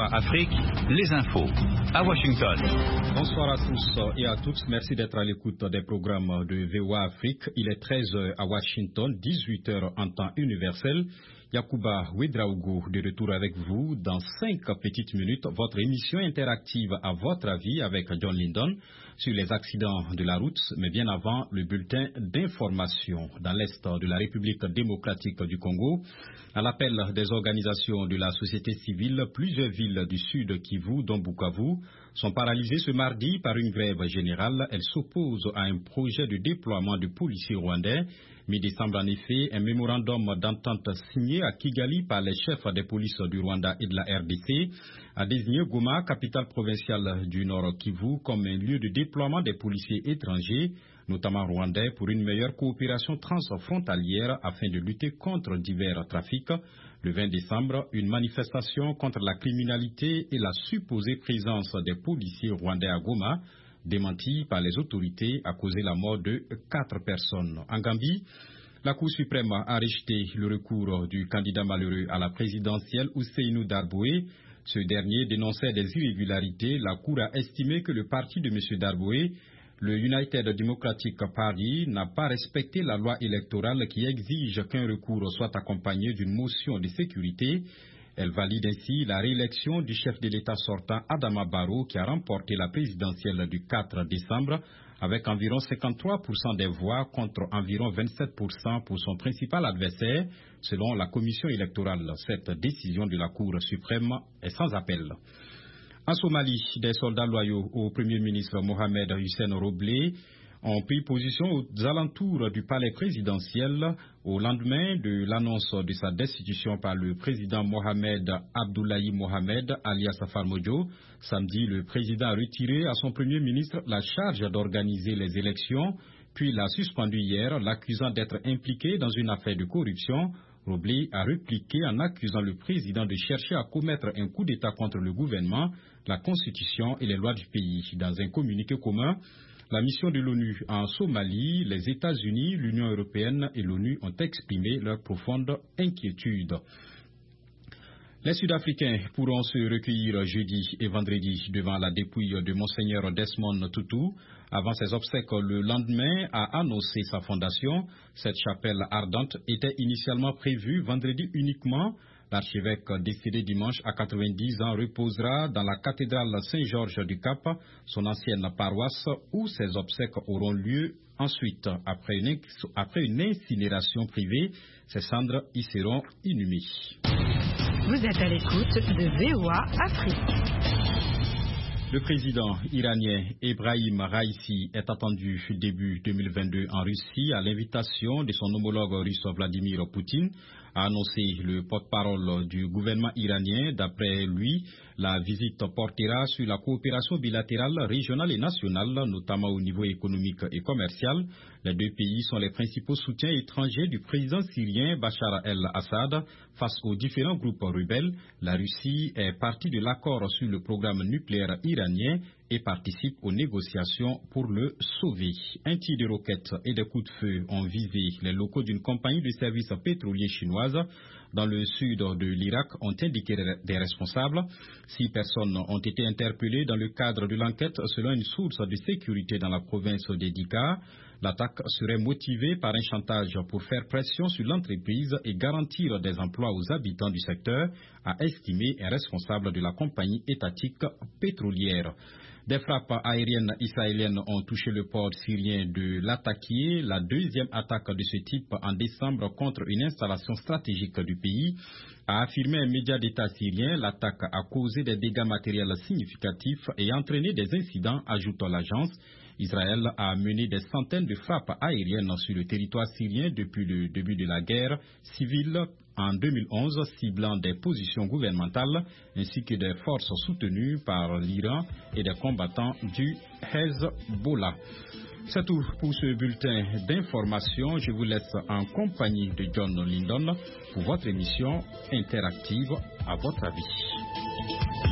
VOA Afrique, les infos à Washington. Bonsoir à tous et à toutes. Merci d'être à l'écoute des programmes de VOA Afrique. Il est 13h à Washington, 18h en temps universel. Yacouba Ouedraogo de retour avec vous dans 5 petites minutes. Votre émission interactive à votre avis avec John Lindon sur les accidents de la route, mais bien avant le bulletin d'information. Dans l'est de la République démocratique du Congo, à l'appel des organisations de la société civile, plusieurs villes du sud Kivu, dont Bukavu, sont paralysées ce mardi par une grève générale. Elles s'opposent à un projet de déploiement de policiers rwandais. Mi-décembre, en effet, un mémorandum d'entente signé à Kigali par les chefs des polices du Rwanda et de la RDC a désigné Goma, capitale provinciale du Nord Kivu, comme un lieu de déploiement des policiers étrangers, notamment rwandais, pour une meilleure coopération transfrontalière afin de lutter contre divers trafics. Le 20 décembre, une manifestation contre la criminalité et la supposée présence des policiers rwandais à Goma, démenti par les autorités, a causé la mort de 4 personnes. En Gambie, la Cour suprême a rejeté le recours du candidat malheureux à la présidentielle Ousseynou Darboué. Ce dernier dénonçait des irrégularités. La Cour a estimé que le parti de M. Darboué, le United Democratic Party, n'a pas respecté la loi électorale qui exige qu'un recours soit accompagné d'une motion de sécurité. Elle valide ainsi la réélection du chef de l'État sortant Adama Barrow, qui a remporté la présidentielle du 4 décembre avec environ 53% des voix contre environ 27% pour son principal adversaire, selon la commission électorale. Cette décision de la Cour suprême est sans appel. En Somalie, des soldats loyaux au Premier ministre Mohamed Hussein Roble ont pris position aux alentours du palais présidentiel au lendemain de l'annonce de sa destitution par le président Mohamed Abdullahi Mohamed alias Farmajo. Samedi, le président a retiré à son premier ministre la charge d'organiser les élections, puis l'a suspendu hier, l'accusant d'être impliqué dans une affaire de corruption. Roble a répliqué en accusant le président de chercher à commettre un coup d'État contre le gouvernement, la Constitution et les lois du pays. Dans un communiqué commun, la mission de l'ONU en Somalie, les États-Unis, l'Union européenne et l'ONU ont exprimé leur profonde inquiétude. Les Sud-Africains pourront se recueillir jeudi et vendredi devant la dépouille de Monseigneur Desmond Tutu. Avant ses obsèques le lendemain, a annoncé sa fondation. Cette chapelle ardente était initialement prévue vendredi uniquement. L'archevêque décédé dimanche à 90 ans reposera dans la cathédrale Saint-Georges du Cap, son ancienne paroisse, où ses obsèques auront lieu ensuite. Après une incinération privée, ses cendres y seront inhumées. Vous êtes à l'écoute de VOA Afrique. Le président iranien Ebrahim Raïssi est attendu début 2022 en Russie à l'invitation de son homologue russe Vladimir Poutine, a annoncé le porte-parole du gouvernement iranien. D'après lui, la visite portera sur la coopération bilatérale, régionale et nationale, notamment au niveau économique et commercial. Les deux pays sont les principaux soutiens étrangers du président syrien Bachar el-Assad face aux différents groupes rebelles. La Russie est partie de l'accord sur le programme nucléaire iranien et participe aux négociations pour le sauver. Un tir de roquettes et des coups de feu ont visé les locaux d'une compagnie de services pétroliers chinoise dans le sud de l'Irak, ont indiqué des responsables. 6 personnes ont été interpellées dans le cadre de l'enquête selon une source de sécurité dans la province d'Edika. L'attaque serait motivée par un chantage pour faire pression sur l'entreprise et garantir des emplois aux habitants du secteur, a estimé un responsable de la compagnie étatique pétrolière. Des frappes aériennes israéliennes ont touché le port syrien de Latakia, la deuxième attaque de ce type en décembre contre une installation stratégique du pays, a affirmé un média d'État syrien. L'attaque a causé des dégâts matériels significatifs et entraîné des incidents, ajoute l'agence. Israël a mené des centaines de frappes aériennes sur le territoire syrien depuis le début de la guerre civile en 2011, ciblant des positions gouvernementales ainsi que des forces soutenues par l'Iran et des combattants du Hezbollah. C'est tout pour ce bulletin d'information. Je vous laisse en compagnie de John Lindon pour votre émission interactive à votre avis.